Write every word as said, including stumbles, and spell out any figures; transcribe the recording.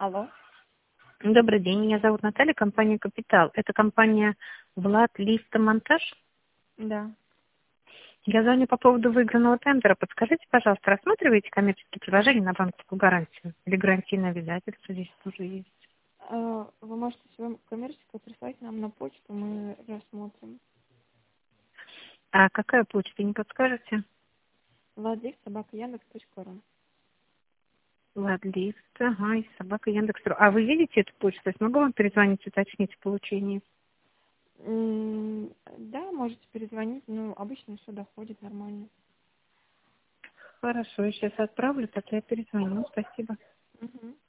Алло. Добрый день, меня зовут Наталья, компания «Капитал». Это компания «Влад Лифтомонтаж». Да. Я звоню по поводу выигранного тендера. Подскажите, пожалуйста, рассматриваете коммерческие предложения на банковскую гарантию? Или гарантийное обязательство здесь тоже есть? Э, Вы можете свою коммерческую прислать нам на почту, мы рассмотрим. А какая почта, не подскажете? Владик собака яндекс точка ру. Владлифт, ага, и собака Яндекс.ру. А вы видите эту почту? Я смогу вам перезвонить, уточнить в получении? М, Да, можете перезвонить, но обычно все доходит нормально. Хорошо, я сейчас отправлю, тогда я перезвоню. Спасибо. Мгм.